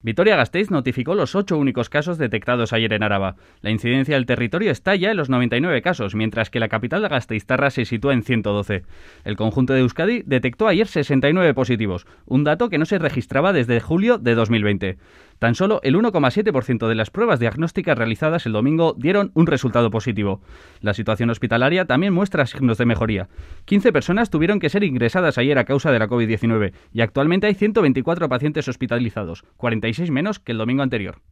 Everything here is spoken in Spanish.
Vitoria-Gasteiz notificó los 8 únicos casos detectados ayer en Araba. La incidencia del territorio está ya en los 99 casos, mientras que la capital de gasteiztarra se sitúa en 112. El conjunto de Euskadi detectó ayer 69 positivos, un dato que no se registraba desde julio de 2020. Tan solo el 1,7% de las pruebas diagnósticas realizadas el domingo dieron un resultado positivo. La situación hospitalaria también muestra signos de mejoría. 15 personas tuvieron que ser ingresadas ayer a causa de la COVID-19 y actualmente hay 124 pacientes hospitalizados, 46 menos que el domingo anterior.